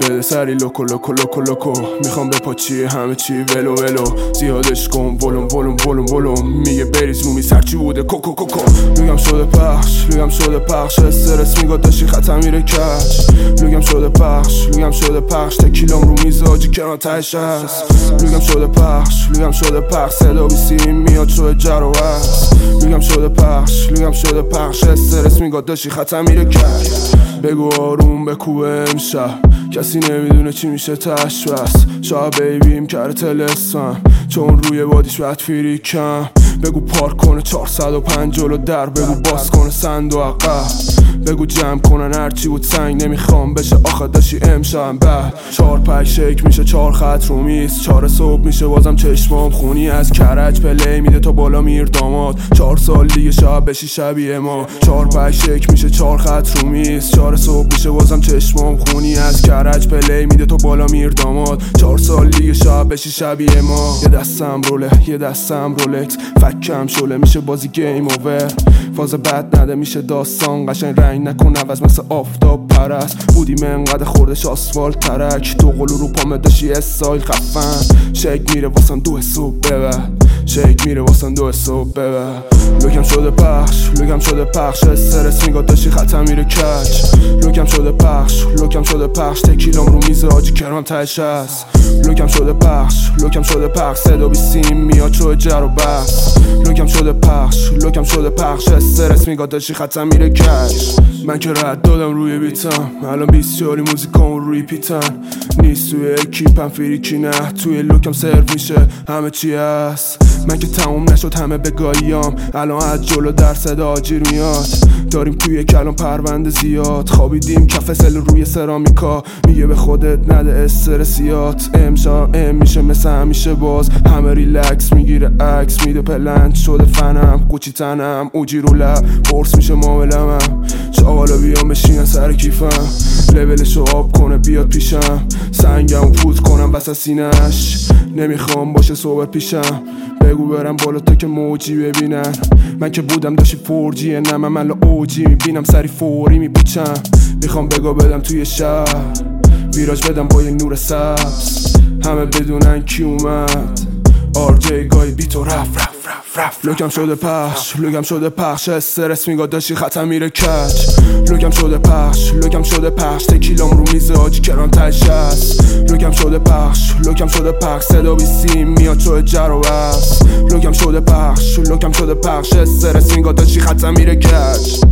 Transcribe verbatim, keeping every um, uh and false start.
بده سری لوکو لوکو لوکو لوکو. میخوام بپاچی همه چی ولو ولو. زیادش کن ولوم ولوم ولوم ولوم. میگه بریز مومی سرچی بوده کوکو کوکو. لوگم شده پخش لوگم شده پخش. استرس میگاد داشتی خطم میره کش. لوگم شده پخش لوگم شده پخش. تکیلام رو میز آجی کنار تهش هست. لوگم شده پخش لوگم شده پخش. صدا بیسیم میاد شده جر و بحث. لوگم شده پخش لوگم شده پخش. استرس میگاد داشتی خطم میره کش. بگو آروم بکوبه امشب. کسی نمیدونه چی میشه تش بس. شاید بیبیم کره تلسم چون روی وادیش بد فریکم. بگو پارک کنه چهارصد و پنج جلو در. بگو باز کنه سند و عقب. بگو جمع کنن هرچی بود سنگ. نمیخوام بشه آخه داشتی امشب بعد. چهار پک شک میشه چهار خط رو میز. چهار صبح میشه بازم چشمام خونی. از کرج پلی میده تا بالا میر داماد. چهار سال دیگه شب بشی شبیه ما. چهار پک شک میشه چهار خط رو میز. چهار صبح میشه بازم چشمام خونی. از کرج پلی میده تا بالا میر داماد. چهار سال دیگه شب بشی شبیه ما. یه دستم روله یه دستم رولکس. فکم شله میشه بازی گیم اوور. فاز بد نده میشه داستان قشنگ. رنگ نکن عوض مثل آفتاب پرست. بودیم انقدر خوردش آسفالت ترک. تو قلو رو پامه داشتی استایل خفن. شیک میره واسن دو صبح ببر. شیک میره واسن دو صبح ببر. لوگم شده پخش لوگم شده پخش. استرس میگاد داشتی خطم میره کچ. لوگم شده پخش لوگم شده پخش. تکیلام رو میز آجی کران تهش هست. لوگم شده پخش لوگم شده پخش. صدا بیسیم میاد شده جر و بحث. لوگم شده پخش لوگم شده پخش. استرس میگاد داشتی خطم میره کچ. من که رد دادم روی بیتم. الان بیسیاری موزیکام روی پیتن. نیست توی اکیپم فریکی نه. توی لوکم سرو میشه همه چی هست. من که تموم نشد همه بگاهیام. الان از جلو در صدا آجیر میاد. داریم توی کلام پرونده زیاد. خوابیدیم کف سل روی سرامیکا. میگه به خودت نده استرسیات. امشب ام میشه مثل همیشه باز. همه ریلکس میگیره عکس میده پلنج شده فنم. قوچی تنم اوجی رو لب پرس میشه معاملمم. چاوالا بیام بشینن سر کیفم. لولشو آب کنه بیاد پیشم. سنگم و پود کنم واسه سینش. نمیخوام باشه صبر پیشم. بگو برم بالا تا که موجی ببینن. من که بودم داشتی فورجیه نه. من ملا اوجی میبینم سری فوری میپیچم. میخوام بگو بدم توی شهر. ویراج بدم با یک نور سبز. همه بدونن کی اومد. آر جی گای بیتو رف رف رف رف. لوگم شده پخش لوگم شده پخش. استرس میگاد داشتی خطم میره کچ. لوگم شده پخش لوگم شده پخش. تکیلام رو میز آجی کران تهش هست. لوگم شده پخش لوگم شده پخش. صدا بیسیم میاد شده جر و بحث. لوگم شده پخش لوگم شده پخش. استرس میگاد داشتی خطم میره کچ.